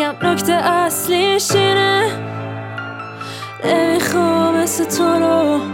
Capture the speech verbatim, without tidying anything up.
میگم نکته اصلیش اینه نمیخوام مثل تو رو